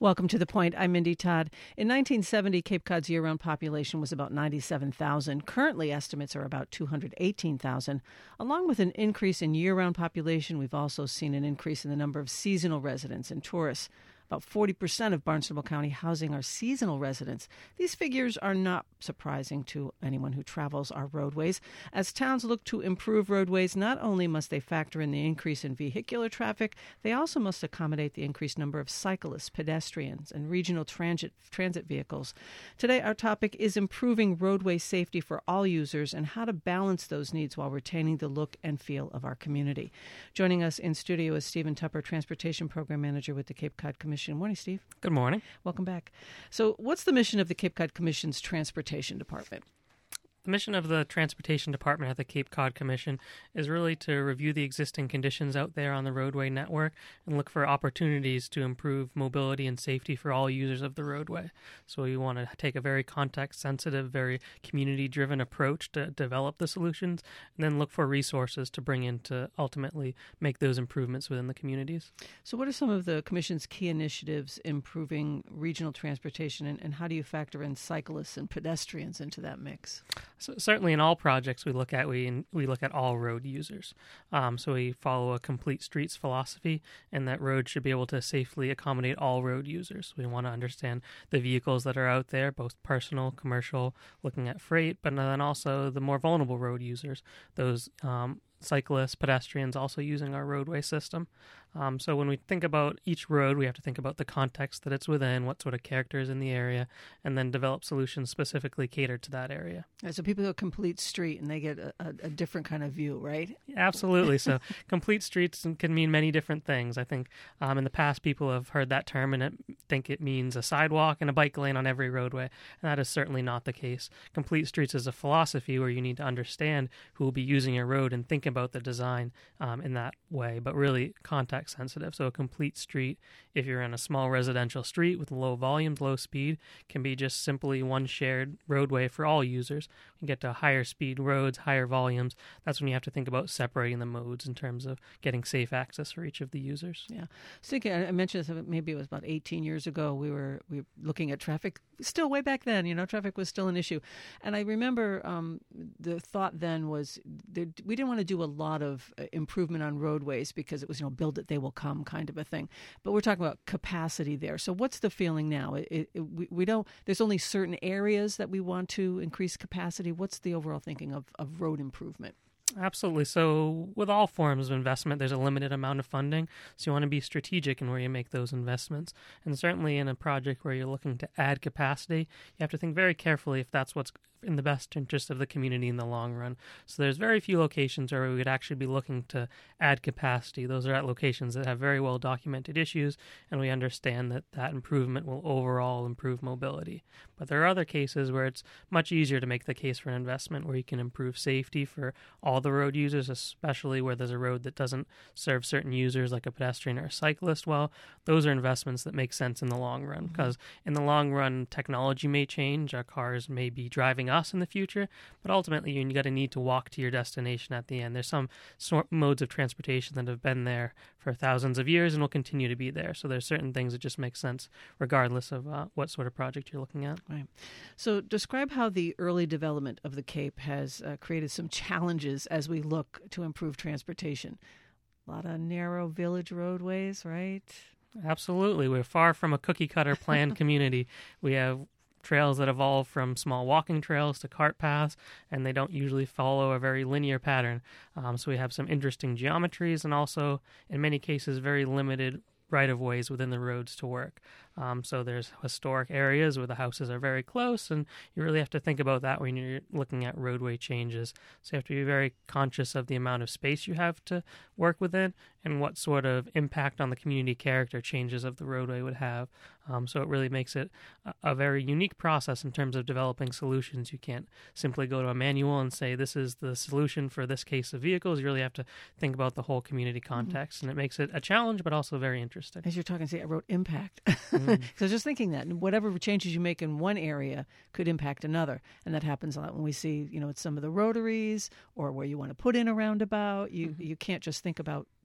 Welcome to The Point. I'm Mindy Todd. In 1970, Cape Cod's year-round population was about 97,000. Currently, estimates are about 218,000. Along with an increase in year-round population, we've also seen an increase in the number of seasonal residents and tourists. About 40% of Barnstable County housing are seasonal residents. These figures are not surprising to anyone who travels our roadways. As towns look to improve roadways, not only must they factor in the increase in vehicular traffic, they also must accommodate the increased number of cyclists, pedestrians, and regional transit vehicles. Today, our topic is improving roadway safety for all users and how to balance those needs while retaining the look and feel of our community. Joining us in studio is Stephen Tupper, Transportation Program Manager with the Cape Cod Commission. Morning, Steve. Good morning. Welcome back. So what's the mission of the Cape Cod Commission's Transportation Department? The mission of the Transportation Department at the Cape Cod Commission is really to review the existing conditions out there on the roadway network and look for opportunities to improve mobility and safety for all users of the roadway. So we want to take a very context-sensitive, very community-driven approach to develop the solutions and then look for resources to bring in to ultimately make those improvements within the communities. So what are some of the Commission's key initiatives improving regional transportation, and how do you factor in cyclists and pedestrians into that mix? So certainly in all projects we look at all road users. So we follow a complete streets philosophy, and that road should be able to safely accommodate all road users. We want to understand the vehicles that are out there, both personal, commercial, looking at freight, but then also the more vulnerable road users, those cyclists, pedestrians also using our roadway system. So when we think about each road, we have to think about the context that it's within, what sort of character is in the area, and then develop solutions specifically catered to that area. So people go complete street and they get a different kind of view, right? Absolutely. So complete streets can mean many different things. I think in the past people have heard that term and think it means a sidewalk and a bike lane on every roadway, and that is certainly not the case. Complete streets is a philosophy where you need to understand who will be using your road and think about the design in that way, but really context sensitive. So a complete street, if you're in a small residential street with low volumes, low speed, can be just simply one shared roadway for all users. When you get to higher speed roads, higher volumes, that's when you have to think about separating the modes in terms of getting safe access for each of the users. Yeah. So I mentioned this, maybe it was about 18 years ago, we were looking at traffic. Still way back then, traffic was still an issue. And I remember the thought then was we didn't want to do a lot of improvement on roadways because it was, build it, they will come kind of a thing. But we're talking about capacity there. So what's the feeling now? We don't. There's only certain areas that we want to increase capacity. What's the overall thinking of road improvement? Absolutely. So with all forms of investment, there's a limited amount of funding. So you want to be strategic in where you make those investments. And certainly in a project where you're looking to add capacity, you have to think very carefully if that's what's in the best interest of the community in the long run. So there's very few locations where we would actually be looking to add capacity. Those are at locations that have very well documented issues, and we understand that that improvement will overall improve mobility. But there are other cases where it's much easier to make the case for an investment where you can improve safety for all the road users, especially where there's a road that doesn't serve certain users like a pedestrian or a cyclist. Well, those are investments that make sense in the long run, because in the long run, technology may change. Our cars may be driving us in the future, but ultimately you got to need to walk to your destination at the end. There's some modes of transportation that have been there for thousands of years and will continue to be there. So there's certain things that just make sense regardless of what sort of project you're looking at. Right. So describe how the early development of the Cape has created some challenges as we look to improve transportation. A lot of narrow village roadways, right? Absolutely. We're far from a cookie-cutter planned community. We have trails that evolve from small walking trails to cart paths, and they don't usually follow a very linear pattern. So we have some interesting geometries and also, in many cases, very limited right-of-ways within the roads to work. So there's historic areas where the houses are very close, and you really have to think about that when you're looking at roadway changes. So you have to be very conscious of the amount of space you have to work within and what sort of impact on the community character changes of the roadway would have. So it really makes it a very unique process in terms of developing solutions. You can't simply go to a manual and say, this is the solution for this case of vehicles. You really have to think about the whole community context, and it makes it a challenge, but also very interesting. As you're talking, I wrote impact. So just thinking that whatever changes you make in one area could impact another. And that happens a lot when we see, at some of the rotaries or where you want to put in a roundabout. You can't just think about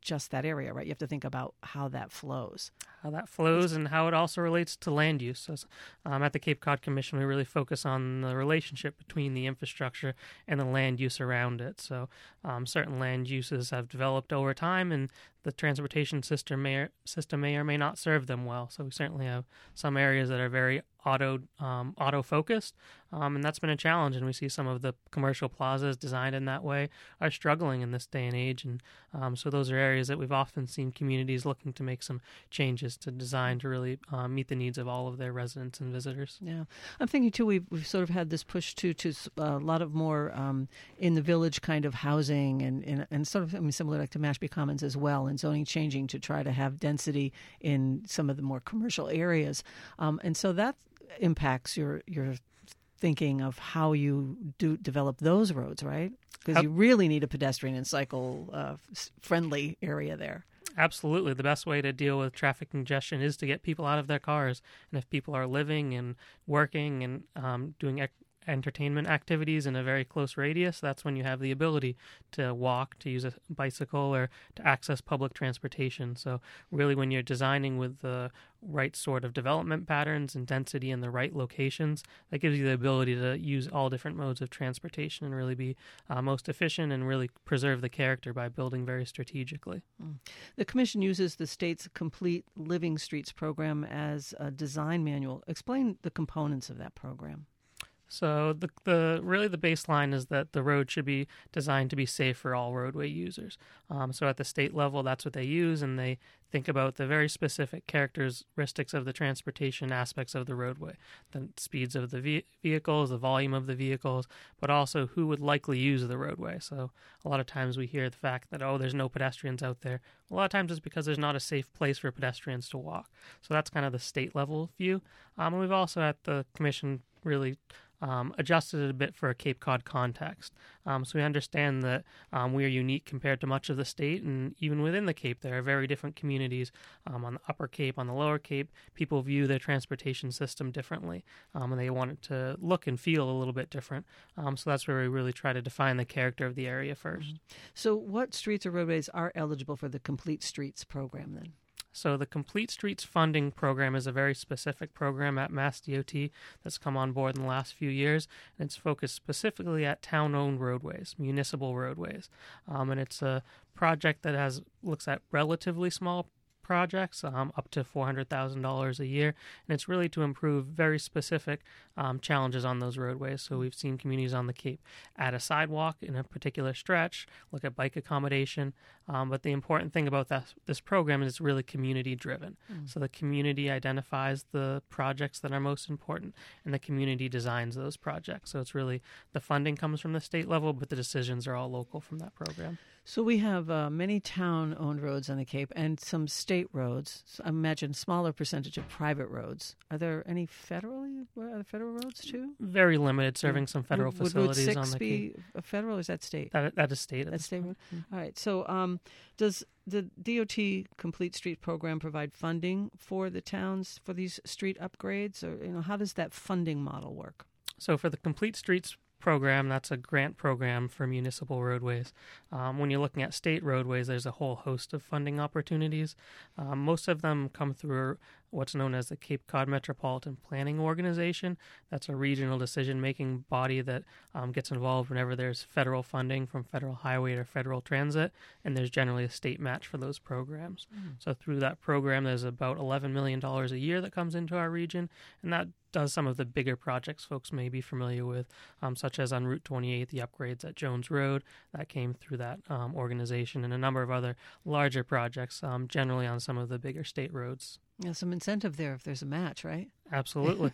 just that area, right? You have to think about how that flows. How that flows and how it also relates to land use. So, at the Cape Cod Commission, we really focus on the relationship between the infrastructure and the land use around it. So certain land uses have developed over time, and the transportation system may or may not serve them well. So we certainly have some areas that are very auto focused, and that's been a challenge. And we see some of the commercial plazas designed in that way are struggling in this day and age. And so those are areas that we've often seen communities looking to make some changes to design to really meet the needs of all of their residents and visitors. Yeah, I'm thinking too. We've sort of had this push to a lot of more in the village kind of housing and sort of similar like to Mashpee Commons as well, and zoning changing to try to have density in some of the more commercial areas, and so that impacts your thinking of how you do develop those roads, right? Because you really need a pedestrian and cycle friendly area there. Absolutely. The best way to deal with traffic congestion is to get people out of their cars. And if people are living and working and doing entertainment activities in a very close radius, that's when you have the ability to walk, to use a bicycle, or to access public transportation. So really when you're designing with the right sort of development patterns and density in the right locations, that gives you the ability to use all different modes of transportation and really be most efficient and really preserve the character by building very strategically. The Commission uses the state's Complete Living Streets program as a design manual. Explain the components of that program. So the really the baseline is that the road should be designed to be safe for all roadway users. So at the state level, that's what they use, and they think about the very specific characteristics of the transportation aspects of the roadway, the speeds of the vehicles, the volume of the vehicles, but also who would likely use the roadway. So a lot of times we hear the fact that, there's no pedestrians out there. A lot of times it's because there's not a safe place for pedestrians to walk. So that's kind of the state level view. And we've also at the Commission really adjusted it a bit for a Cape Cod context. So we understand that we are unique compared to much of the state, and even within the Cape, there are very different communities on the Upper Cape, on the Lower Cape. People view their transportation system differently, and they want it to look and feel a little bit different. So that's where we really try to define the character of the area first. So what streets or roadways are eligible for the Complete Streets program then? So the Complete Streets Funding Program is a very specific program at MassDOT that's come on board in the last few years, and it's focused specifically at town-owned roadways, municipal roadways. And it's a project that looks at relatively small projects, up to $400,000 a year, and it's really to improve very specific challenges on those roadways. So we've seen communities on the Cape add a sidewalk in a particular stretch, look at bike accommodation, but the important thing about this program is it's really community driven. So the community identifies the projects that are most important, and the community designs those projects. So it's really the funding comes from the state level, but the decisions are all local from that program. So we have many town-owned roads on the Cape and some state roads. So I imagine smaller percentage of private roads. Are there any federal roads too? Very limited, serving some federal facilities would on the Cape. Route 6 be federal, or is that state? That is state. That's state road? All right. So does the DOT Complete Street program provide funding for the towns for these street upgrades? Or how does that funding model work? So for the Complete Streets program, that's a grant program for municipal roadways. When you're looking at state roadways, there's a whole host of funding opportunities. Most of them come through what's known as the Cape Cod Metropolitan Planning Organization. That's a regional decision-making body that gets involved whenever there's federal funding from federal highway or federal transit, and there's generally a state match for those programs. So through that program, there's about $11 million a year that comes into our region, and that does some of the bigger projects folks may be familiar with, such as on Route 28, the upgrades at Jones Road, that came through that organization, and a number of other larger projects, generally on some of the bigger state roads. Yeah, some incentive there if there's a match, right? Absolutely.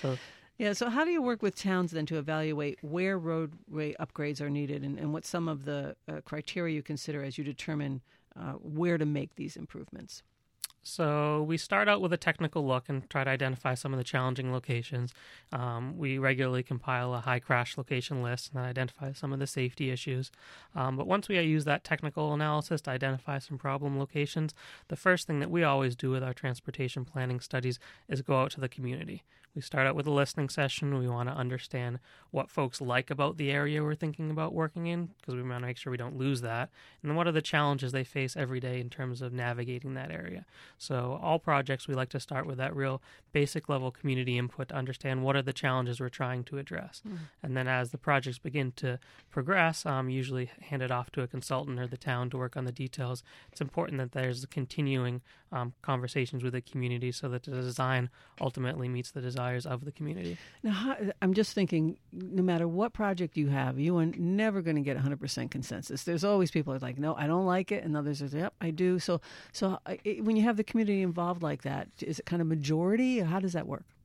So how do you work with towns then to evaluate where roadway upgrades are needed and what some of the criteria you consider as you determine where to make these improvements? So we start out with a technical look and try to identify some of the challenging locations. We regularly compile a high crash location list and identify some of the safety issues. But once we use that technical analysis to identify some problem locations, the first thing that we always do with our transportation planning studies is go out to the community. We start out with a listening session. We want to understand what folks like about the area we're thinking about working in, because we want to make sure we don't lose that. And then what are the challenges they face every day in terms of navigating that area. So all projects, we like to start with that real basic level community input to understand what are the challenges we're trying to address. And then as the projects begin to progress, usually hand it off to a consultant or the town to work on the details. It's important that there's continuing conversations with the community so that the design ultimately meets the desires of the community. Now, I'm just thinking, no matter what project you have, you are never going to get 100% consensus. There's always people who are like, no, I don't like it, and others are, yep, I do. So when you have the community involved like that, is it kind of majority? How does that work?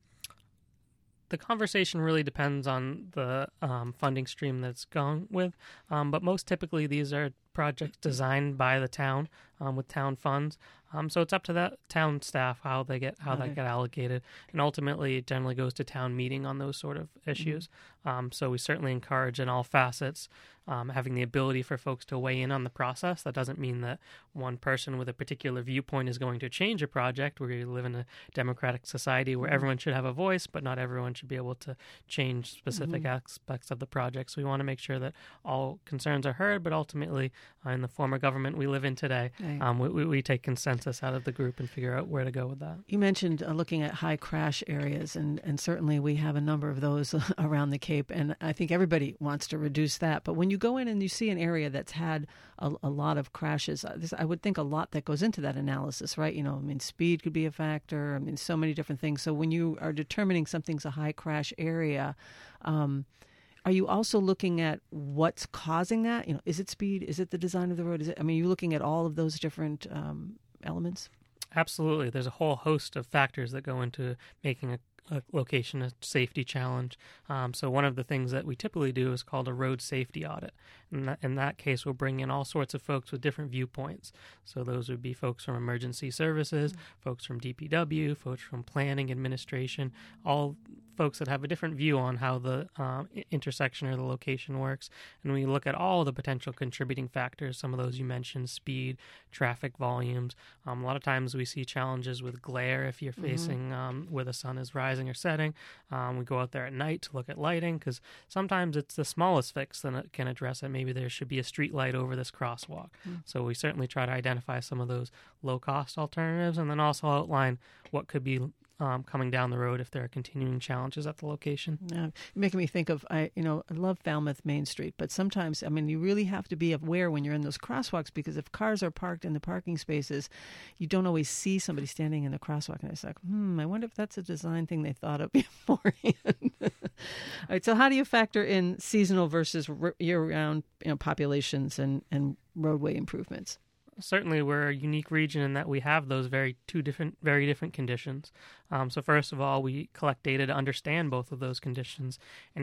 The conversation really depends on the funding stream that's gone with, but most typically these are projects designed by the town with town funds. So it's up to that town staff how that get allocated, and ultimately it generally goes to town meeting on those sort of issues. So we certainly encourage in all facets having the ability for folks to weigh in on the process. That doesn't mean that one person with a particular viewpoint is going to change a project. We live in a democratic society where everyone should have a voice, but not everyone should be able to change specific aspects of the project. So we want to make sure that all concerns are heard, but ultimately in the form of government we live in today, we take consensus out of the group and figure out where to go with that. You mentioned looking at high crash areas, and certainly we have a number of those around the Cape, and I think everybody wants to reduce that. But when you go in and you see an area that's had a lot of crashes, I would think a lot that goes into that analysis, right? Speed could be a factor. So many different things. So when you are determining something's a high crash area, are you also looking at what's causing that? Is it speed? Is it the design of the road? You're looking at all of those different elements? Absolutely. There's a whole host of factors that go into making a location a safety challenge. So one of the things that we typically do is called a road safety audit. And in that case, we'll bring in all sorts of folks with different viewpoints. So those would be folks from emergency services, folks from DPW, folks from planning, administration, all folks that have a different view on how the intersection or the location works. And we look at all the potential contributing factors. Some of those you mentioned, speed, traffic volumes. A lot of times we see challenges with glare if you're facing where the sun is rising or setting. We go out there at night to look at lighting, because sometimes it's the smallest fix that can address it. Maybe there should be a street light over this crosswalk. So we certainly try to identify some of those low-cost alternatives, and then also outline what could be coming down the road if there are continuing challenges at the location. Yeah, you're making me think of, I love Falmouth Main Street, but sometimes, you really have to be aware when you're in those crosswalks, because if cars are parked in the parking spaces, you don't always see somebody standing in the crosswalk. And it's like, I wonder if that's a design thing they thought of beforehand. All right, so how do you factor in seasonal versus year-round populations and roadway improvements? Certainly, we're a unique region in that we have those very different conditions. So first of all, we collect data to understand both of those conditions.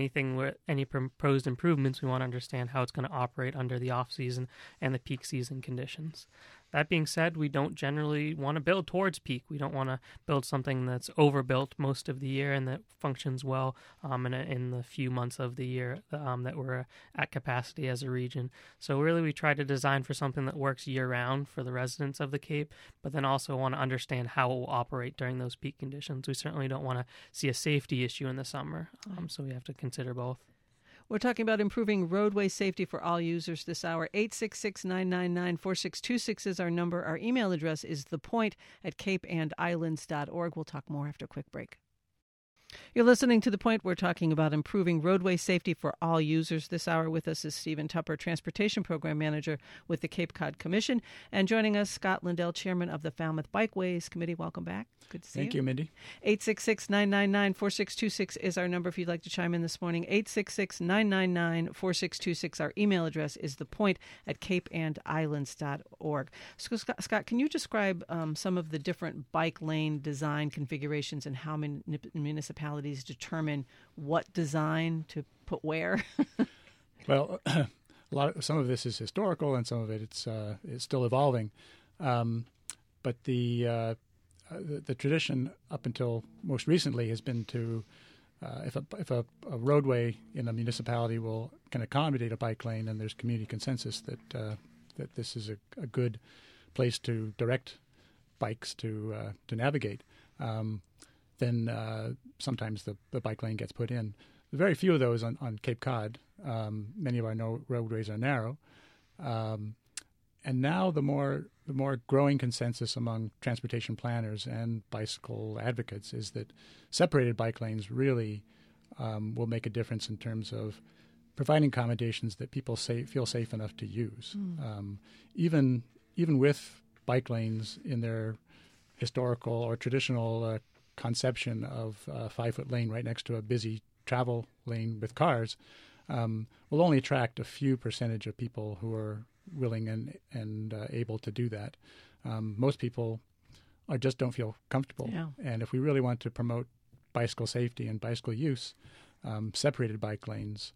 Any proposed improvements, we want to understand how it's going to operate under the off-season and the peak season conditions. That being said, we don't generally want to build towards peak. We don't want to build something that's overbuilt most of the year and that functions well in the few months of the year that we're at capacity as a region. So really we try to design for something that works year-round for the residents of the Cape, but then also want to understand how it will operate during those peak conditions. We certainly don't want to see a safety issue in the summer, so we have to consider both. We're talking about improving roadway safety for all users this hour. 866-999-4626 is our number. Our email address is thepoint@capeandislands.org. We'll talk more after a quick break. You're listening to The Point. We're talking about improving roadway safety for all users. This hour with us is Stephen Tupper, Transportation Program Manager with the Cape Cod Commission. And joining us, Scott Lindell, Chairman of the Falmouth Bikeways Committee. Welcome back. Good to see you. Thank you, Mindy. 866-999-4626 is our number if you'd like to chime in this morning. 866-999-4626. Our email address is thepoint@capeandislands.org. So, Scott, can you describe some of the different bike lane design configurations and how municipalities determine what design to put where? Well, some of this is historical, and some of it it's still evolving. but the tradition up until most recently has been to if a roadway in a municipality can accommodate a bike lane, and there's community consensus that this is a good place to direct bikes to navigate, then sometimes the bike lane gets put in. Very few of those on Cape Cod. Many of our roadways are narrow, and now the more growing consensus among transportation planners and bicycle advocates is that separated bike lanes really will make a difference in terms of providing accommodations that people feel safe enough to use. Even with bike lanes in their historical or traditional conception of a 5-foot lane right next to a busy travel lane with cars, will only attract a few percentage of people who are willing and able to do that. Most people just don't feel comfortable. Yeah. And if we really want to promote bicycle safety and bicycle use, separated bike lanes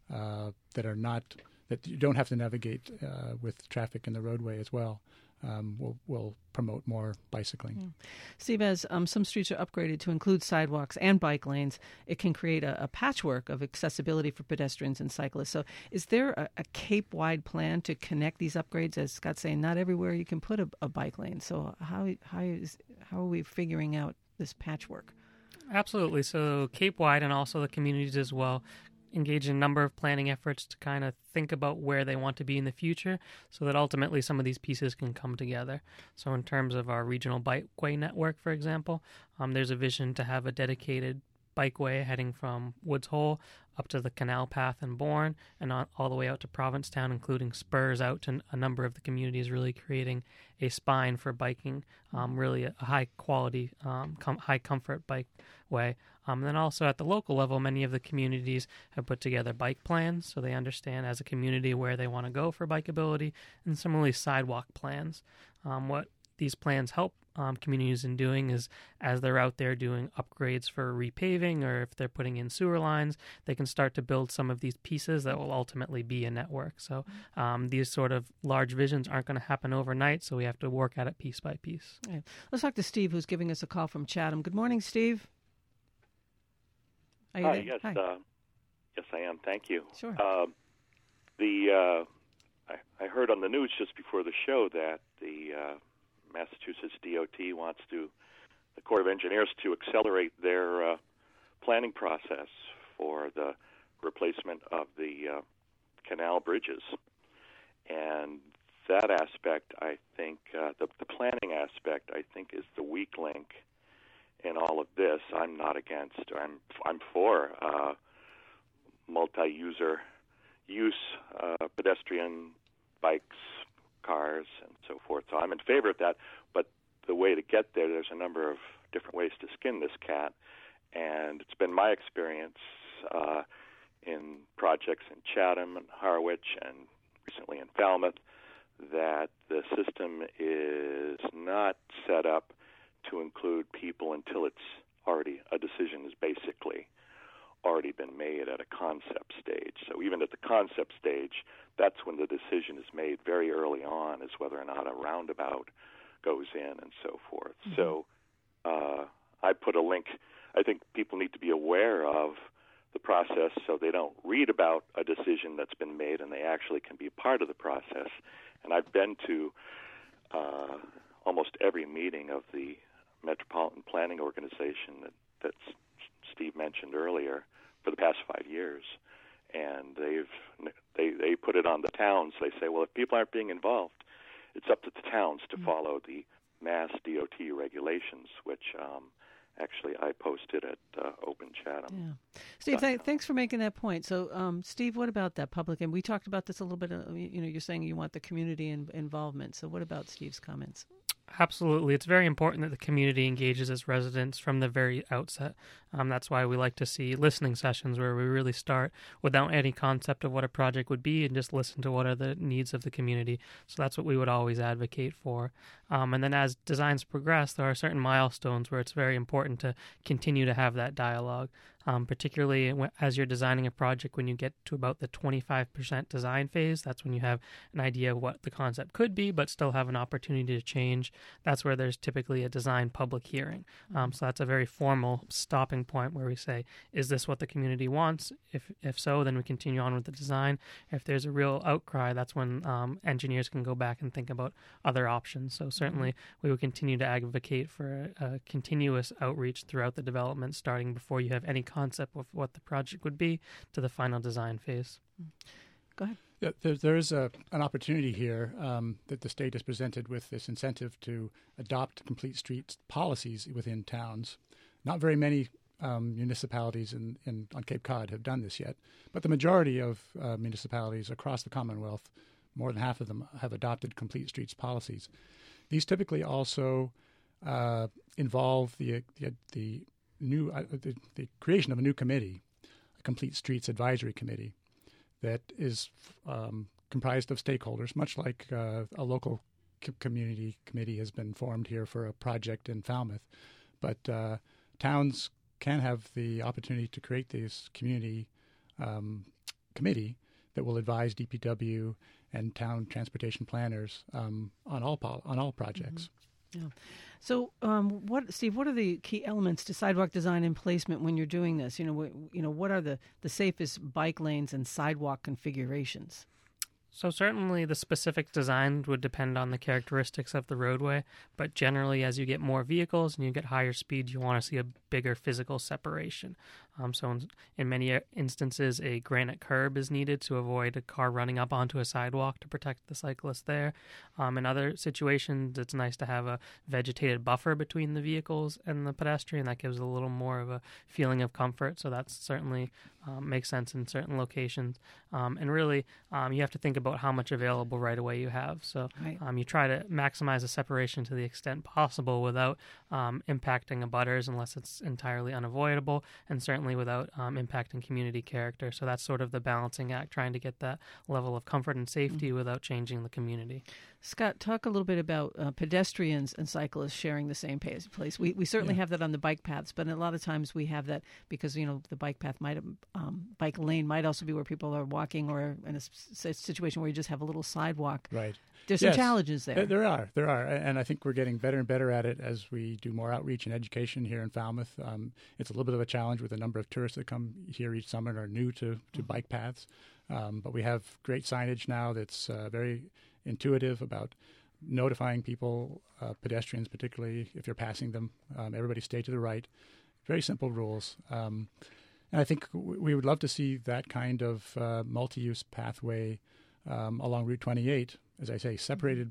that you don't have to navigate with traffic in the roadway as well, will promote more bicycling. Yeah. Steve, as some streets are upgraded to include sidewalks and bike lanes, it can create a patchwork of accessibility for pedestrians and cyclists. So is there a Cape-wide plan to connect these upgrades? As Scott's saying, not everywhere you can put a bike lane. So how are we figuring out this patchwork? Absolutely. So Cape-wide and also the communities as well engage in a number of planning efforts to kind of think about where they want to be in the future so that ultimately some of these pieces can come together. So in terms of our regional bikeway network, for example, there's a vision to have a dedicated bikeway heading from Woods Hole up to the Canal Path in Bourne and all the way out to Provincetown, including spurs out to a number of the communities, really creating a spine for biking, really a high-quality, high-comfort bikeway. And then also at the local level, many of the communities have put together bike plans, so they understand as a community where they want to go for bikeability, and similarly sidewalk plans. What these plans help communities in doing is, as they're out there doing upgrades for repaving or if they're putting in sewer lines, they can start to build some of these pieces that will ultimately be a network. So these sort of large visions aren't going to happen overnight, so we have to work at it piece by piece. Yeah. Let's talk to Steve, who's giving us a call from Chatham. Good morning, Steve. Hi, yes, Hi. Yes, I am. Thank you. Sure. I heard on the news just before the show that the Massachusetts DOT wants the Corps of Engineers to accelerate their planning process for the replacement of the canal bridges. And that aspect, I think, the planning aspect, I think, is the weak link in all of this. I'm not against, I'm for multi-user use, pedestrian bikes, cars, and so forth. So I'm in favor of that. But the way to get there's a number of different ways to skin this cat. And it's been my experience in projects in Chatham and Harwich and recently in Falmouth that the system is not set up to include people until a decision is basically already been made at a concept stage. So even at the concept stage, that's when the decision is made very early on as whether or not a roundabout goes in and so forth. Mm-hmm. So I put a link. I think people need to be aware of the process so they don't read about a decision that's been made and they actually can be part of the process. And I've been to almost every meeting of the Metropolitan Planning Organization that Steve mentioned earlier for the past 5 years. And they put it on the towns. They say, well, if people aren't being involved, it's up to the towns to follow the Mass DOT regulations, which actually I posted at Open Chatham. Yeah. Steve, thanks for making that point. So, Steve, what about that public? And we talked about this a little bit. You're saying you want the community involvement. So what about Steve's comments? Absolutely. It's very important that the community engages as residents from the very outset. That's why we like to see listening sessions where we really start without any concept of what a project would be and just listen to what are the needs of the community. So that's what we would always advocate for. And then as designs progress, there are certain milestones where it's very important to continue to have that dialogue. particularly as you're designing a project. When you get to about the 25% design phase, that's when you have an idea of what the concept could be, but still have an opportunity to change. That's where there's typically a design public hearing. So that's a very formal stopping point where we say, is this what the community wants? If so, then we continue on with the design. If there's a real outcry, that's when engineers can go back and think about other options. So certainly we would continue to advocate for a continuous outreach throughout the development, starting before you have any concept of what the project would be to the final design phase. Go ahead. Yeah, there is an opportunity here that the state has presented with this incentive to adopt complete streets policies within towns. Not very many municipalities on Cape Cod have done this yet, but the majority of municipalities across the Commonwealth, more than half of them, have adopted complete streets policies. These typically also involve the creation of a new committee, a Complete Streets Advisory Committee, that is comprised of stakeholders, much like a local community committee has been formed here for a project in Falmouth. But towns can have the opportunity to create this community committee that will advise DPW and town transportation planners on all projects. Yeah. So, Steve? What are the key elements to sidewalk design and placement when you're doing this? What are the safest bike lanes and sidewalk configurations? So certainly the specific design would depend on the characteristics of the roadway, but generally as you get more vehicles and you get higher speed, you want to see a bigger physical separation. So in many instances, a granite curb is needed to avoid a car running up onto a sidewalk to protect the cyclist there. In other situations, it's nice to have a vegetated buffer between the vehicles and the pedestrian. That gives a little more of a feeling of comfort, so that certainly makes sense in certain locations. And really, you have to think about how much available right-of-way you have. So you try to maximize the separation to the extent possible without impacting abutters unless it's entirely unavoidable, and certainly without impacting community character. So that's sort of the balancing act, trying to get that level of comfort and safety without changing the community. Scott, talk a little bit about pedestrians and cyclists sharing the same place. We certainly have that on the bike paths, but a lot of times we have that because the bike path bike lane might also be where people are walking, or in a situation where you just have a little sidewalk. Right. There's some challenges there. There are, and I think we're getting better and better at it as we do more outreach and education here in Falmouth. It's a little bit of a challenge with the number of tourists that come here each summer and are new to bike paths, but we have great signage now that's very intuitive about notifying people, pedestrians particularly, if you're passing them. Everybody stay to the right. Very simple rules. And I think we would love to see that kind of multi-use pathway along Route 28. As I say, separated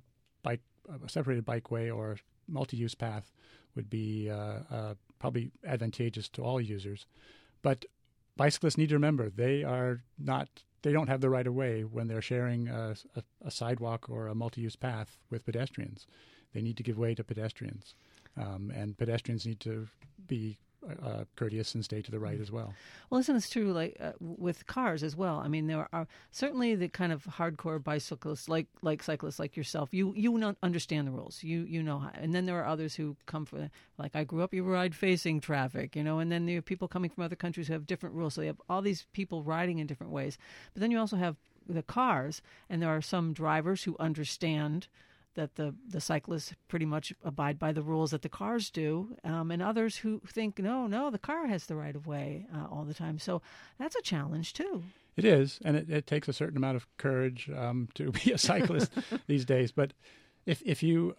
bikeway or multi-use path would be probably advantageous to all users. But bicyclists need to remember they don't have the right of way when they're sharing a sidewalk or a multi-use path with pedestrians. They need to give way to pedestrians, and pedestrians need to be courteous and stay to the right as well. Well, isn't it true, like with cars as well? I mean, there are certainly the kind of hardcore bicyclists, like cyclists like yourself. You understand the rules. You know how. And then there are others who come from, like I grew up, you ride facing traffic, and then there are people coming from other countries who have different rules. So you have all these people riding in different ways. But then you also have the cars, and there are some drivers who understand that the cyclists pretty much abide by the rules that the cars do, and others who think, no, the car has the right of way all the time. So that's a challenge, too. It is, and it takes a certain amount of courage to be a cyclist these days. But if you're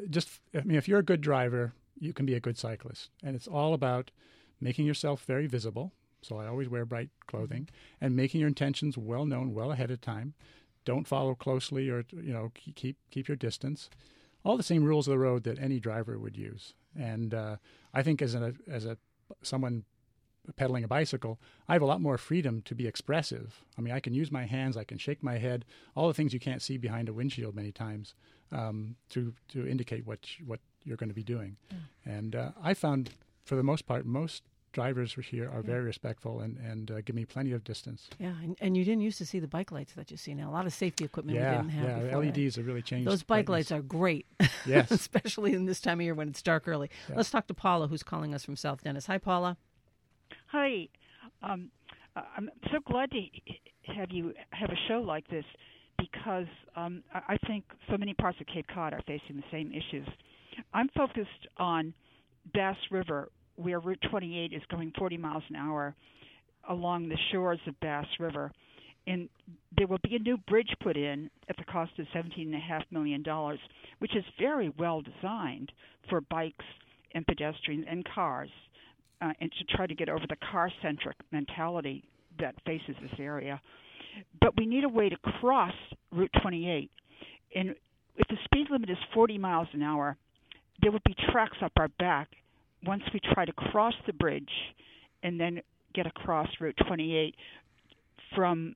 a good driver, you can be a good cyclist. And it's all about making yourself very visible. So I always wear bright clothing, and making your intentions well known well ahead of time. Don't follow closely, or keep your distance. All the same rules of the road that any driver would use. And I think as someone pedaling a bicycle, I have a lot more freedom to be expressive. I mean, I can use my hands, I can shake my head, all the things you can't see behind a windshield many times, to indicate what you're going to be doing. And I found, for the most part, most drivers here are very respectful and give me plenty of distance. Yeah, and you didn't used to see the bike lights that you see now. A lot of safety equipment we didn't have before. LEDs have really changed. Those bike lights are great. Yes. Especially in this time of year when it's dark early. Yeah. Let's talk to Paula, who's calling us from South Dennis. Hi, Paula. Hi. I'm so glad to have you have a show like this because I think so many parts of Cape Cod are facing the same issues. I'm focused on Bass River, where Route 28 is going 40 miles an hour along the shores of Bass River. And there will be a new bridge put in at the cost of $17.5 million, which is very well designed for bikes and pedestrians and cars, and to try to get over the car-centric mentality that faces this area. But we need a way to cross Route 28. And if the speed limit is 40 miles an hour, there would be tracks up our back once we try to cross the bridge and then get across Route 28 from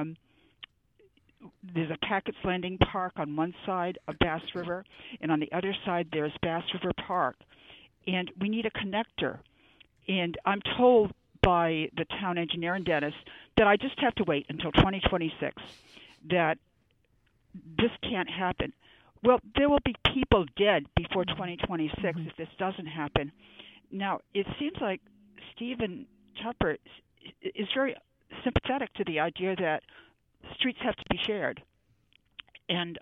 there's a Packett's Landing Park on one side of Bass River, and on the other side there's Bass River Park. And we need a connector. And I'm told by the town engineer and Dennis that I just have to wait until 2026, that this can't happen. Well, there will be people dead before 2026 if this doesn't happen. Now, it seems like Stephen Tupper is very sympathetic to the idea that streets have to be shared. And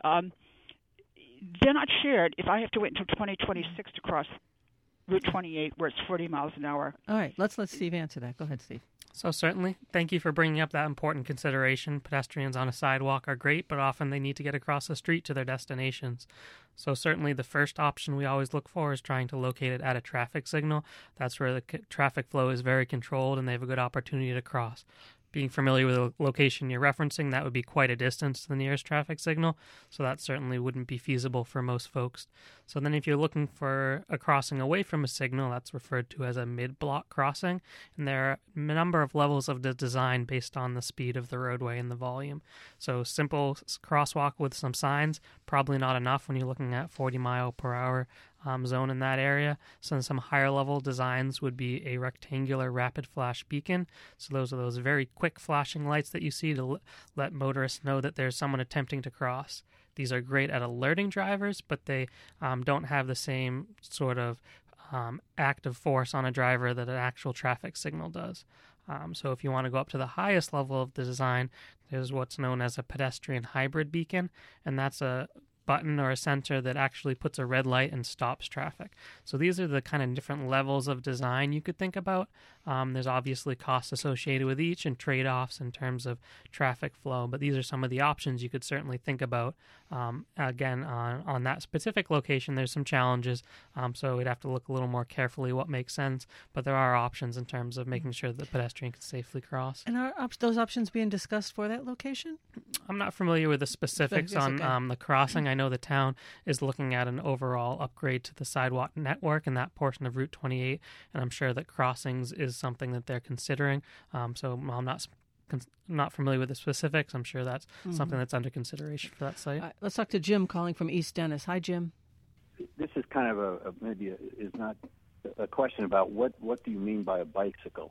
they're not shared if I have to wait until 2026 to cross Route 28, where it's 40 miles an hour. All right, let's let Steve answer that. Go ahead, Steve. So certainly, thank you for bringing up that important consideration. Pedestrians on a sidewalk are great, but often they need to get across the street to their destinations. So certainly the first option we always look for is trying to locate it at a traffic signal. That's where the traffic flow is very controlled and they have a good opportunity to cross. Being familiar with the location you're referencing, that would be quite a distance to the nearest traffic signal, so that certainly wouldn't be feasible for most folks. So then if you're looking for a crossing away from a signal, that's referred to as a mid-block crossing, and there are a number of levels of the design based on the speed of the roadway and the volume. So simple crosswalk with some signs, probably not enough when you're looking at 40 mile per hour zone in that area. So some higher level designs would be a rectangular rapid flash beacon. So those are those very quick flashing lights that you see to let motorists know that there's someone attempting to cross. These are great at alerting drivers, but they don't have the same sort of active force on a driver that an actual traffic signal does. So if you want to go up to the highest level of the design, there's what's known as a pedestrian hybrid beacon, and that's a button or a sensor that actually puts a red light and stops traffic. So these are the kind of different levels of design you could think about. There's obviously costs associated with each and trade-offs in terms of traffic flow, but these are some of the options you could certainly think about. Again, on that specific location, there's some challenges, so we'd have to look a little more carefully what makes sense, but there are options in terms of making sure that the pedestrian can safely cross. And are those options being discussed for that location? I'm not familiar with the specifics on the crossing. I know the town is looking at an overall upgrade to the sidewalk network in that portion of Route 28, and I'm sure that crossings is something that they're considering. So I'm not familiar with the specifics. I'm sure that's something that's under consideration for that site. Let's talk to Jim calling from East Dennis. Hi, Jim. This is kind of is not a question about what do you mean by a bicycle.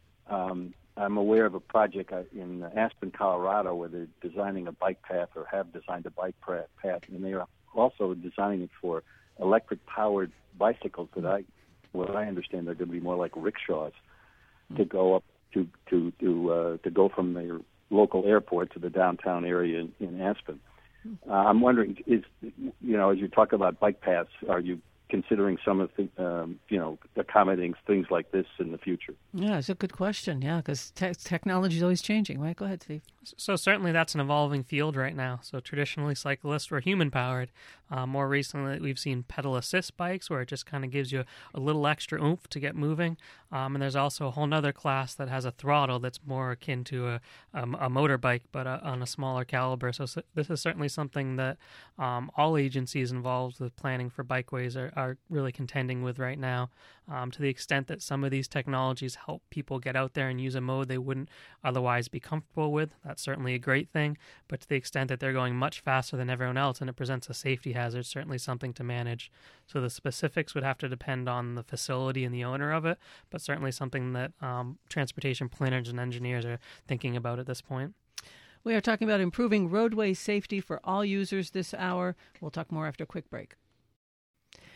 I'm aware of a project in Aspen, Colorado, where they're designing a bike path or have designed a bike path, and they are also designing it for electric-powered bicycles that what I understand they're going to be more like rickshaws to go up to go from the local airport to the downtown area in Aspen. I'm wondering, as you talk about bike paths, are you considering some of the, accommodating things like this in the future? Yeah, it's a good question. Yeah, because technology is always changing, right? Go ahead, Steve. So certainly that's an evolving field right now. So traditionally cyclists were human-powered. More recently, we've seen pedal assist bikes where it just kind of gives you a little extra oomph to get moving. And there's also a whole other class that has a throttle that's more akin to a motorbike, but on a smaller caliber. So this is certainly something that all agencies involved with planning for bikeways are really contending with right now. To the extent that some of these technologies help people get out there and use a mode they wouldn't otherwise be comfortable with, that's certainly a great thing. But to the extent that they're going much faster than everyone else and it presents a safety hazard, certainly something to manage. So the specifics would have to depend on the facility and the owner of it, but certainly something that transportation planners and engineers are thinking about at this point. We are talking about improving roadway safety for all users this hour. We'll talk more after a quick break.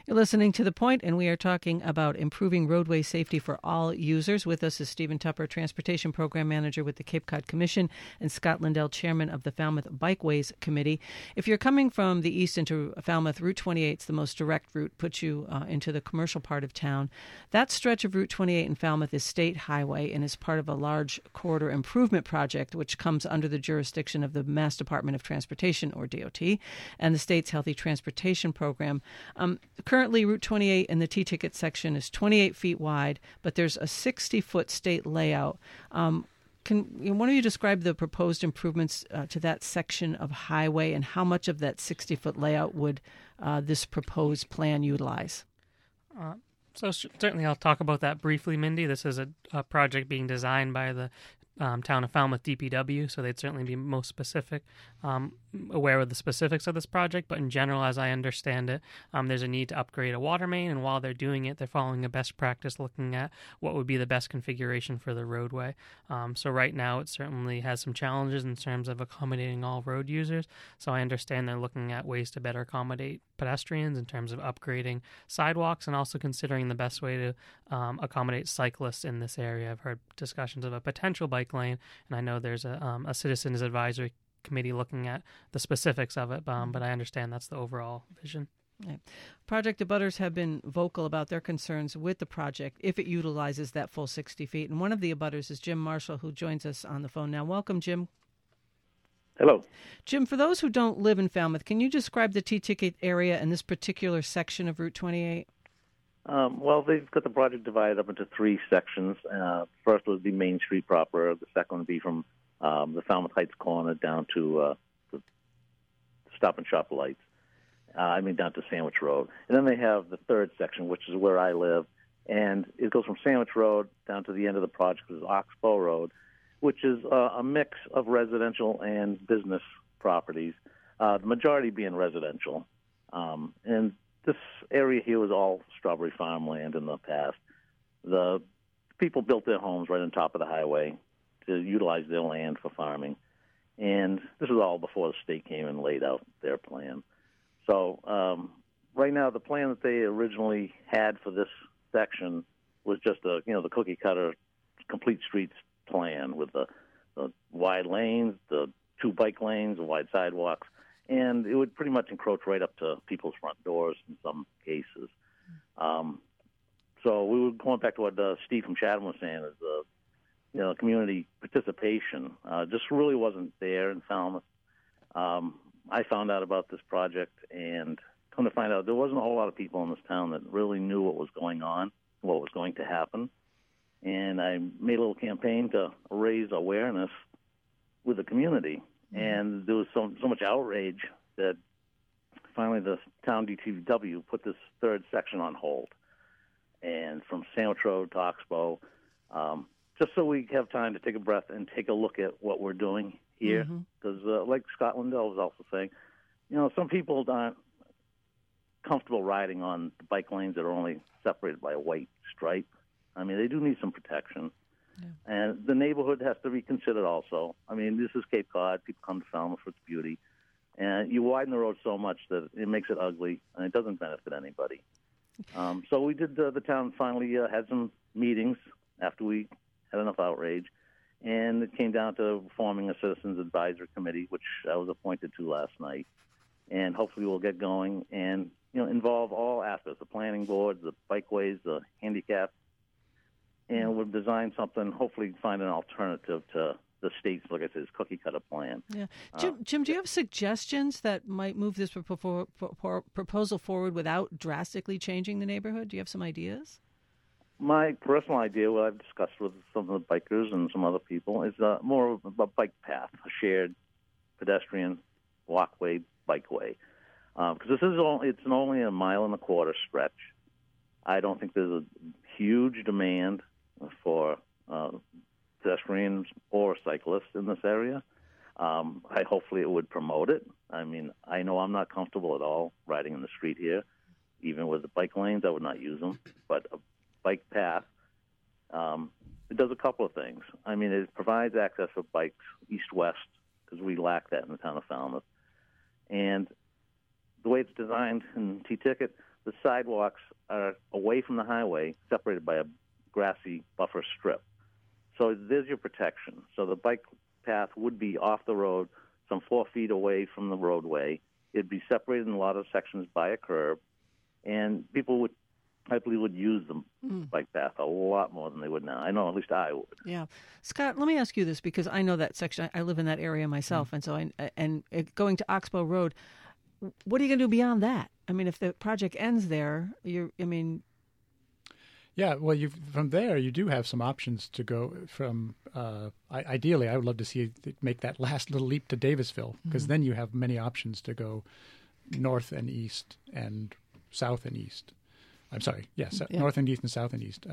You're listening to The Point, and we are talking about improving roadway safety for all users. With us is Stephen Tupper, Transportation Program Manager with the Cape Cod Commission, and Scott Lindell, Chairman of the Falmouth Bikeways Committee. If you're coming from the east into Falmouth, Route 28 is the most direct route, puts you into the commercial part of town. That stretch of Route 28 in Falmouth is state highway and is part of a large corridor improvement project, which comes under the jurisdiction of the Mass Department of Transportation, or DOT, and the state's Healthy Transportation Program. Currently, Route 28 in the T-ticket section is 28 feet wide, but there's a 60-foot state layout. Can one of you describe the proposed improvements to that section of highway, and how much of that 60-foot layout would this proposed plan utilize? So certainly I'll talk about that briefly, Mindy. This is a project being designed by the town of Falmouth DPW, so they'd certainly be most specific, aware of the specifics of this project. But in general, as I understand it, there's a need to upgrade a water main, and while they're doing it, they're following a best practice, looking at what would be the best configuration for the roadway. So right now, it certainly has some challenges in terms of accommodating all road users. So I understand they're looking at ways to better accommodate pedestrians in terms of upgrading sidewalks, and also considering the best way to accommodate cyclists in this area. I've heard discussions of a potential bike lane, and I know there's a citizens advisory committee looking at the specifics of it, but I understand that's the overall vision. Right. Project abutters have been vocal about their concerns with the project if it utilizes that full 60 feet, and one of the abutters is Jim Marshall, who joins us on the phone now. Welcome, Jim. Hello. Jim, for those who don't live in Falmouth, can you describe the T-ticket area in this particular section of Route 28? Well, they've got the project divided up into three sections. First would be Main Street proper. The second would be from the Falmouth Heights corner down to the Stop and Shop lights. Down to Sandwich Road. And then they have the third section, which is where I live. And it goes from Sandwich Road down to the end of the project, which is Oxbow Road, which is a mix of residential and business properties, the majority being residential. And this area here was all strawberry farmland in the past. The people built their homes right on top of the highway to utilize their land for farming. And this was all before the state came and laid out their plan. So right now, the plan that they originally had for this section was just the cookie-cutter complete streets plan with the wide lanes, the two bike lanes, the wide sidewalks, and it would pretty much encroach right up to people's front doors in some cases. So we were going back to what Steve from Chatham was saying, is community participation just really wasn't there in Falmouth. I found out about this project, and come to find out, there wasn't a whole lot of people in this town that really knew what was going on, what was going to happen. And I made a little campaign to raise awareness with the community. And there was so much outrage that finally the town DPW put this third section on hold. And from Sandwich Road to Oxbow, just so we have time to take a breath and take a look at what we're doing here. Because like Scott Lindell was also saying, some people aren't comfortable riding on the bike lanes that are only separated by a white stripe. They do need some protection. Yeah. And the neighborhood has to be considered also. This is Cape Cod. People come to Falmouth for its beauty. And you widen the road so much that it makes it ugly, and it doesn't benefit anybody. So we did, the town finally had some meetings after we had enough outrage, and it came down to forming a citizens advisory committee, which I was appointed to last night. And hopefully we'll get going and, involve all aspects, the planning board, the bikeways, the handicap, and we'll design something, hopefully find an alternative to the state's, like I said, cookie-cutter plan. Yeah. Jim, do you have suggestions that might move this proposal forward without drastically changing the neighborhood? Do you have some ideas? My personal idea, what I've discussed with some of the bikers and some other people, is more of a bike path, a shared pedestrian walkway, bikeway. Because it's only a 1.25 mile stretch. I don't think there's a huge demand for pedestrians or cyclists in this area. Hopefully it would promote it. I know I'm not comfortable at all riding in the street here. Even with the bike lanes, I would not use them. But a bike path, it does a couple of things. It provides access for bikes east-west, because we lack that in the town of Falmouth. And the way it's designed in T-Ticket, the sidewalks are away from the highway, separated by a grassy buffer strip. So there's your protection. So the bike path would be off the road, some 4 feet away from the roadway. It'd be separated in a lot of sections by a curb, and people would, I believe, would use the bike path a lot more than they would now. I know, at least I would. Yeah. Scott, let me ask you this, because I know that section. I live in that area myself, and so going to Oxbow Road, what are you going to do beyond that? I mean, if the project ends there, Yeah, well, from there you do have some options to go from. Ideally, I would love to see it make that last little leap to Davisville, because then you have many options to go north and east and south and east. I'm sorry, yes, north and east and south and east.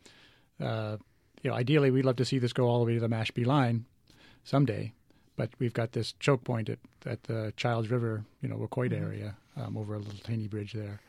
Ideally, we'd love to see this go all the way to the Mashpee line someday, but we've got this choke point at the Childs River, Wacoit area, over a little tiny bridge there.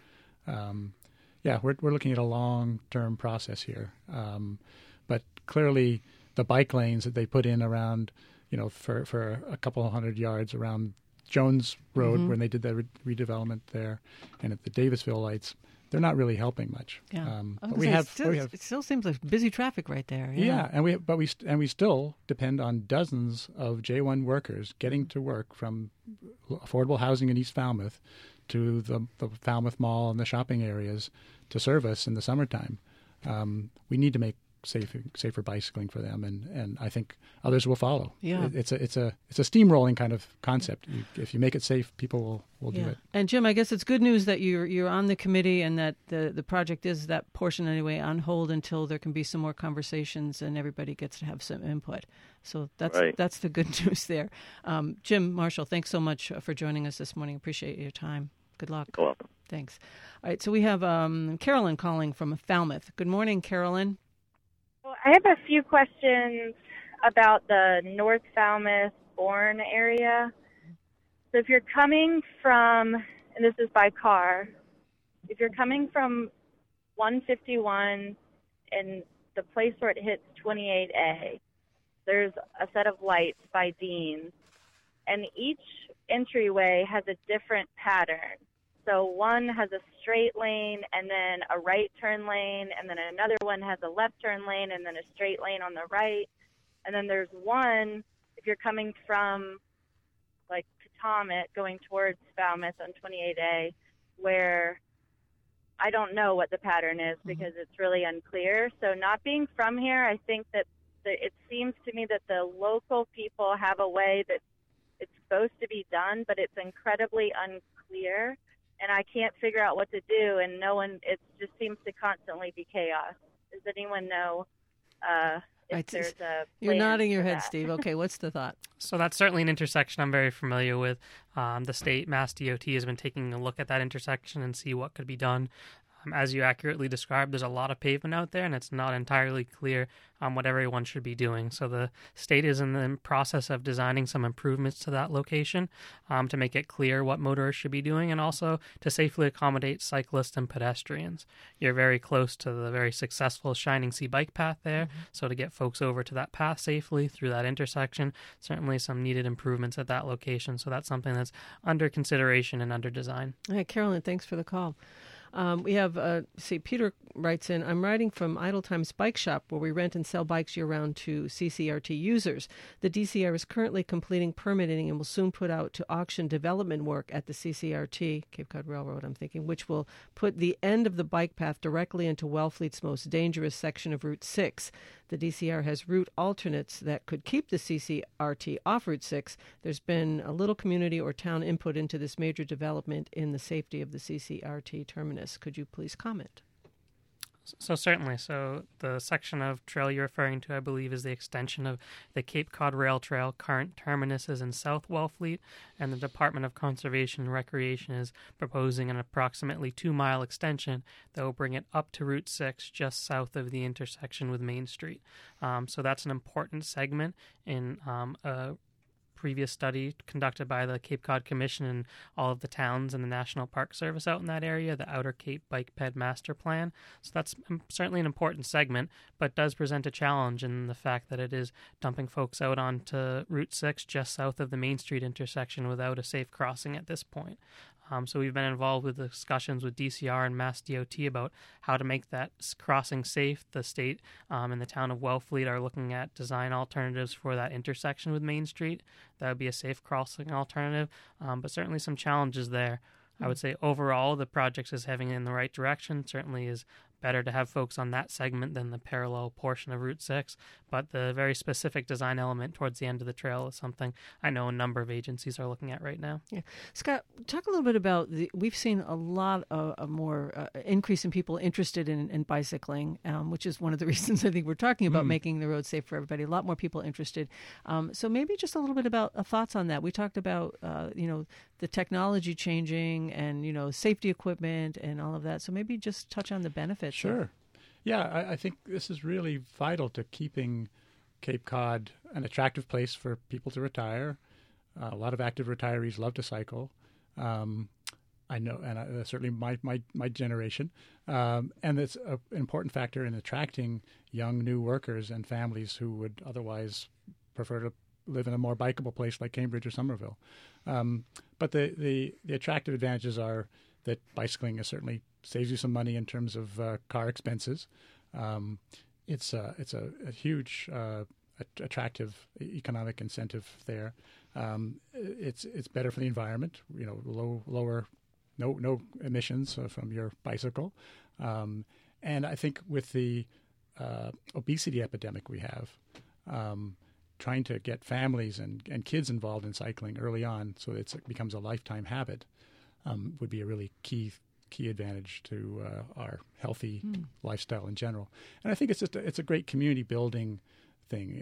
We're looking at a long-term process here. But clearly the bike lanes that they put in around, for a couple of 100 yards around Jones Road when they did the redevelopment there, and at the Davisville lights, they're not really helping much. Yeah. But it still seems like busy traffic right there. Yeah, and we still depend on dozens of J1 workers getting to work from affordable housing in East Falmouth to the Falmouth Mall and the shopping areas to serve us in the summertime. We need to make safer bicycling for them, and I think others will follow. Yeah, it's a steamrolling kind of concept. If you make it safe, people will do it. And Jim, I guess it's good news that you're on the committee and that the project is, that portion anyway, on hold until there can be some more conversations and everybody gets to have some input. So that's the good news there. Jim Marshall, thanks so much for joining us this morning. Appreciate your time. Good luck. You're welcome. Thanks. All right, so we have Carolyn calling from Falmouth. Good morning, Carolyn. Well, I have a few questions about the North Falmouth Bourne area. So if you're coming from, and this is by car, if you're coming from 151 and the place where it hits 28A, there's a set of lights by Dean's, and each entryway has a different pattern. So one has a straight lane and then a right turn lane, and then another one has a left turn lane and then a straight lane on the right. And then there's one, if you're coming from like Katomet going towards Falmouth on 28A, where I don't know what the pattern is because it's really unclear. So not being from here, I think that it seems to me that the local people have a way that it's supposed to be done, but it's incredibly unclear. And I can't figure out what to do, and it just seems to constantly be chaos. Does anyone know if there's a You're nodding your for head, that? Steve. Okay, what's the thought? So that's certainly an intersection I'm very familiar with. The state Mass DOT has been taking a look at that intersection and see what could be done. As you accurately described, there's a lot of pavement out there, and it's not entirely clear what everyone should be doing. So the state is in the process of designing some improvements to that location to make it clear what motorists should be doing, and also to safely accommodate cyclists and pedestrians. You're very close to the very successful Shining Sea bike path there, so to get folks over to that path safely through that intersection, certainly some needed improvements at that location. So that's something that's under consideration and under design. Hey, Carolyn, thanks for the call. We have, Peter writes in, I'm writing from Idle Times Bike Shop, where we rent and sell bikes year-round to CCRT users. The DCR is currently completing permitting and will soon put out to auction development work at the CCRT, Cape Cod Railroad, I'm thinking, which will put the end of the bike path directly into Wellfleet's most dangerous section of Route 6. The DCR has route alternates that could keep the CCRT off Route 6. There's been a little community or town input into this major development in the safety of the CCRT terminus. Could you please comment? So certainly. So the section of trail you're referring to, I believe, is the extension of the Cape Cod Rail Trail. Current terminus is in South Wellfleet, and the Department of Conservation and Recreation is proposing an approximately 2-mile extension that will bring it up to Route 6, just south of the intersection with Main Street. So that's an important segment in a previous study conducted by the Cape Cod Commission and all of the towns and the National Park Service out in that area, the Outer Cape Bike Ped Master Plan. So that's certainly an important segment, but does present a challenge in the fact that it is dumping folks out onto Route 6 just south of the Main Street intersection without a safe crossing at this point. So we've been involved with discussions with DCR and Mass DOT about how to make that crossing safe. The state and the town of Wellfleet are looking at design alternatives for that intersection with Main Street. That would be a safe crossing alternative, but certainly some challenges there. I would say overall the project is heading in the right direction. Certainly is better to have folks on that segment than the parallel portion of Route 6, but the very specific design element towards the end of the trail is something I know a number of agencies are looking at right now. Yeah. Scott, talk a little bit about we've seen a lot of more increase in people interested in bicycling, which is one of the reasons I think we're talking about making the road safe for everybody. A lot more people interested. So maybe just a little bit about thoughts on that. We talked about, the technology changing and, safety equipment and all of that. So maybe just touch on the benefits. Sure. Yeah, I think this is really vital to keeping Cape Cod an attractive place for people to retire. A lot of active retirees love to cycle. I know, and certainly my generation. And it's an important factor in attracting young new workers and families who would otherwise prefer to live in a more bikeable place like Cambridge or Somerville. But the attractive advantages are that bicycling certainly saves you some money in terms of car expenses. It's a huge attractive economic incentive there. It's better for the environment. Lower no emissions from your bicycle. And I think with the obesity epidemic we have, trying to get families and kids involved in cycling early on so that it becomes a lifetime habit would be a really key advantage to our healthy lifestyle in general. And I think it's a great community building thing.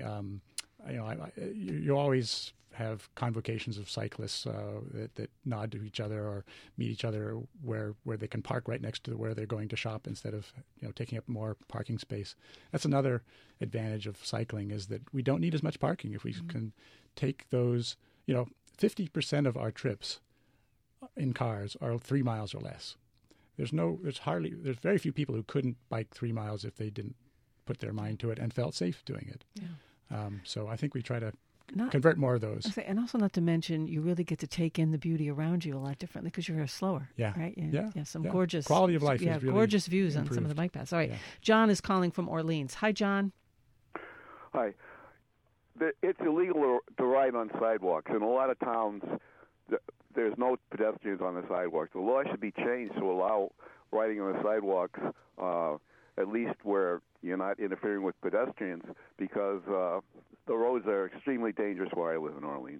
You always have convocations of cyclists that nod to each other or meet each other where they can park right next to where they're going to shop instead of taking up more parking space. That's another advantage of cycling, is that we don't need as much parking if we can take those. 50% of our trips in cars are 3 miles or less. There's very few people who couldn't bike 3 miles if they didn't put their mind to it and felt safe doing it. Yeah. So I think we try to convert more of those. And also, not to mention, you really get to take in the beauty around you a lot differently because you're slower. Yeah. Right? Yeah. Some gorgeous quality of life. Is really gorgeous views improved. on some of the bike paths. All right. Yeah. John is calling from Orleans. Hi, John. Hi. It's illegal to ride on sidewalks. In a lot of towns, there's no pedestrians on the sidewalks. The law should be changed to allow riding on the sidewalks, at least where you're not interfering with pedestrians, because the roads are extremely dangerous where I live in Orleans.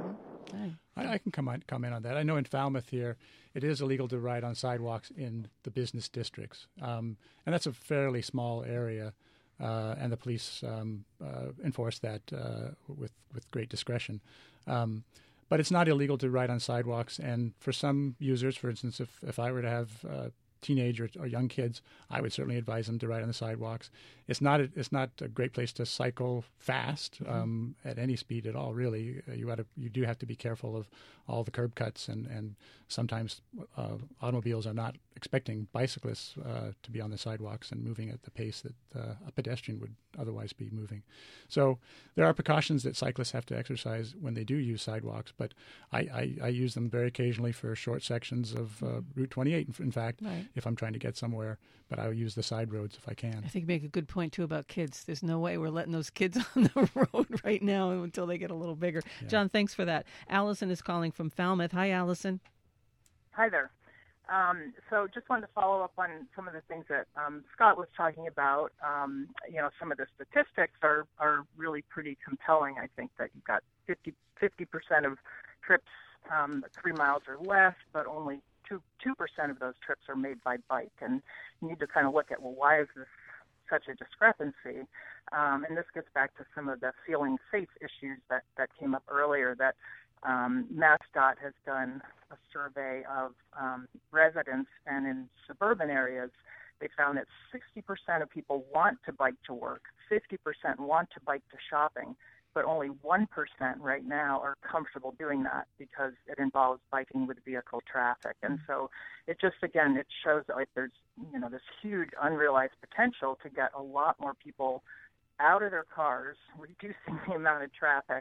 I can comment on that. I know in Falmouth here, it is illegal to ride on sidewalks in the business districts, and that's a fairly small area, and the police enforce that with great discretion. But it's not illegal to ride on sidewalks, and for some users, for instance, if I were to have teenage or young kids, I would certainly advise them to ride on the sidewalks. It's not a great place to cycle fast at any speed at all. Really, you do have to be careful of all the curb cuts, and sometimes automobiles are not expecting bicyclists to be on the sidewalks and moving at the pace that a pedestrian would otherwise be moving. So there are precautions that cyclists have to exercise when they do use sidewalks, but I use them very occasionally for short sections of Route 28, in fact, right, if I'm trying to get somewhere, but I will use the side roads if I can. I think you make a good point, too, about kids. There's no way we're letting those kids on the road right now until they get a little bigger. Yeah. John, thanks for that. Allison is calling from Falmouth. Hi, Allison. Hi there. So just wanted to follow up on some of the things that Scott was talking about. Some of the statistics are really pretty compelling. I think that you've got 50% of trips 3 miles or less, but only 2% of those trips are made by bike. And you need to kind of look at, well, why is this such a discrepancy? And this gets back to some of the feeling safe issues that came up earlier, that MassDOT has done a survey of residents, and in suburban areas, they found that 60% of people want to bike to work, 50% want to bike to shopping, but only 1% right now are comfortable doing that because it involves biking with vehicle traffic. And so it just, again, it shows that there's, this huge unrealized potential to get a lot more people out of their cars, reducing the amount of traffic,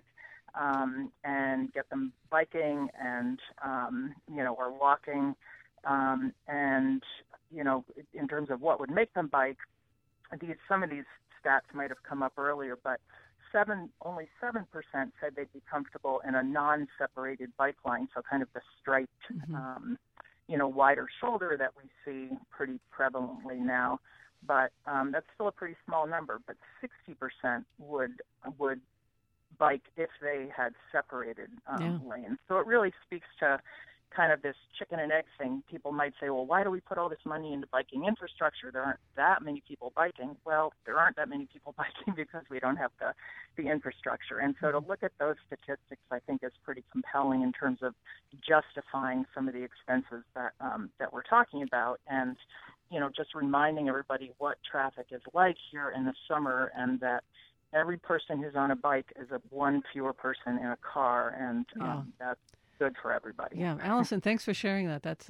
and get them biking and, or walking. And, in terms of what would make them bike, some of these stats might have come up earlier, but only 7% said they'd be comfortable in a non-separated bike line, so kind of the striped, wider shoulder that we see pretty prevalently now. But that's still a pretty small number. But 60% would bike if they had separated lanes. So it really speaks to kind of this chicken and egg thing. People might say, well, why do we put all this money into biking infrastructure? There aren't that many people biking. Well, there aren't that many people biking because we don't have the infrastructure. And so to look at those statistics, I think, is pretty compelling in terms of justifying some of the expenses that we're talking about, and just reminding everybody what traffic is like here in the summer, and that every person who's on a bike is one fewer person in a car, and that's good for everybody. Yeah, Allison, thanks for sharing that. That's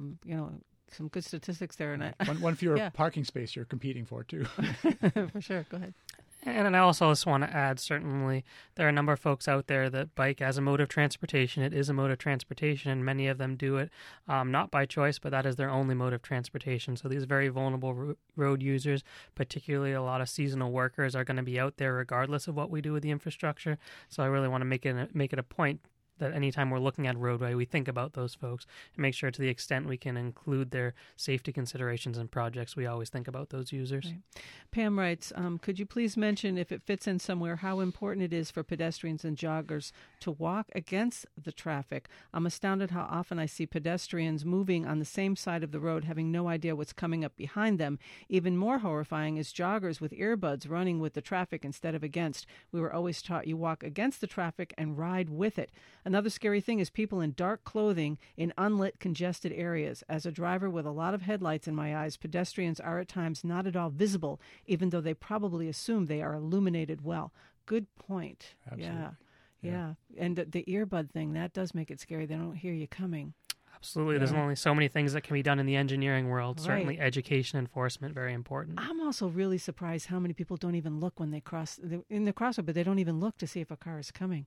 some good statistics there. And one fewer parking space you're competing for too. For sure. Go ahead. And I also just want to add, certainly, there are a number of folks out there that bike as a mode of transportation. It is a mode of transportation, and many of them do it not by choice, but that is their only mode of transportation. So these very vulnerable road users, particularly a lot of seasonal workers, are going to be out there regardless of what we do with the infrastructure. So I really want to make it a point that anytime we're looking at roadway, we think about those folks and make sure, to the extent we can include their safety considerations in projects, we always think about those users. Right. Pam writes, could you please mention, if it fits in somewhere, how important it is for pedestrians and joggers to walk against the traffic? I'm astounded how often I see pedestrians moving on the same side of the road, having no idea what's coming up behind them. Even more horrifying is joggers with earbuds running with the traffic instead of against. We were always taught you walk against the traffic and ride with it. Another scary thing is people in dark clothing in unlit, congested areas. As a driver with a lot of headlights in my eyes, pedestrians are at times not at all visible, even though they probably assume they are illuminated well. Good point. Absolutely. Yeah. And the earbud thing, that does make it scary. They don't hear you coming. Absolutely. There's only so many things that can be done in the engineering world. Right. Certainly education, enforcement, very important. I'm also really surprised how many people don't even look when they cross in the crossroad, but they don't even look to see if a car is coming.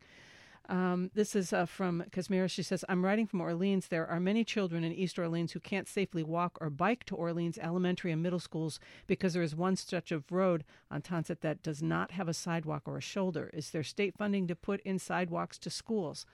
This is from Casmira. She says, I'm writing from Orleans. There are many children in East Orleans who can't safely walk or bike to Orleans elementary and middle schools because there is one stretch of road on Tonset that does not have a sidewalk or a shoulder. Is there state funding to put in sidewalks to schools?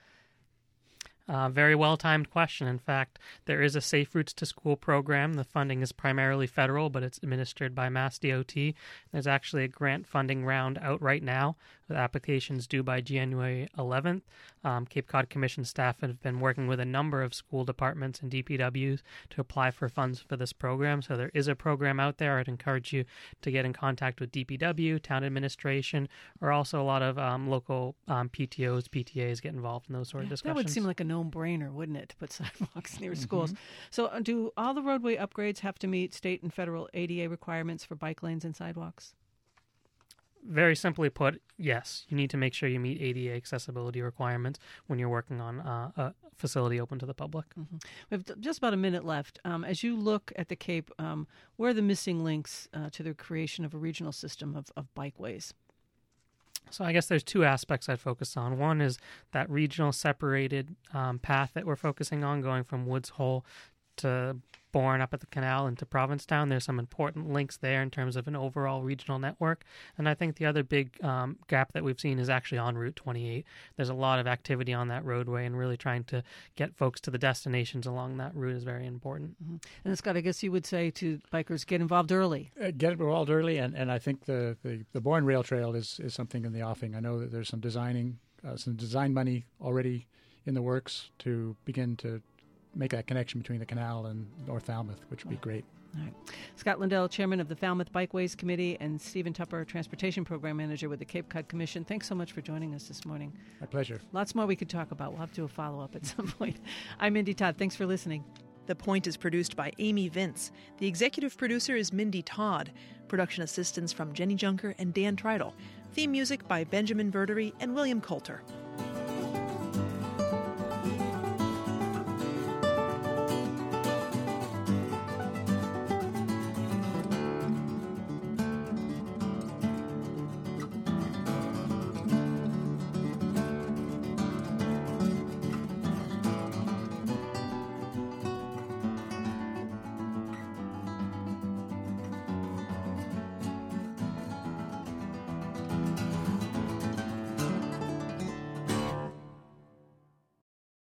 Very well-timed question. In fact, there is a Safe Routes to School program. The funding is primarily federal, but it's administered by Mass DOT. There's actually a grant funding round out right now with applications due by January 11th. Cape Cod Commission staff have been working with a number of school departments and DPWs to apply for funds for this program. So there is a program out there. I'd encourage you to get in contact with DPW, town administration, or also a lot of local PTOs, PTAs get involved in those sort of discussions. That would seem like a no-brainer, wouldn't it, to put sidewalks near schools? So do all the roadway upgrades have to meet state and federal ADA requirements for bike lanes and sidewalks? Very simply put, yes. You need to make sure you meet ADA accessibility requirements when you're working on a facility open to the public. We have just about a minute left. As you look at the Cape, where are the missing links to the creation of a regional system of bikeways? So I guess there's two aspects I'd focus on. One is that regional separated path that we're focusing on, going from Woods Hole to Bourne up at the canal into Provincetown. There's some important links there in terms of an overall regional network. And I think the other big gap that we've seen is actually on Route 28. There's a lot of activity on that roadway, and really trying to get folks to the destinations along that route is very important. And Scott, I guess you would say to bikers, get involved early. Get involved early, and I think the Bourne Rail Trail is something in the offing. I know that there's some design money already in the works to begin to make that connection between the canal and North Falmouth, which would be great. All right. Scott Lindell, Chairman of the Falmouth Bikeways Committee, and Stephen Tupper, Transportation Program Manager with the Cape Cod Commission. Thanks so much for joining us this morning. My pleasure. Lots more we could talk about. We'll have to do a follow-up at some point. I'm Mindy Todd. Thanks for listening. The Point is produced by Amy Vince. The executive producer is Mindy Todd. Production assistance from Jenny Junker and Dan Treidel. Theme music by Benjamin Verdery and William Coulter.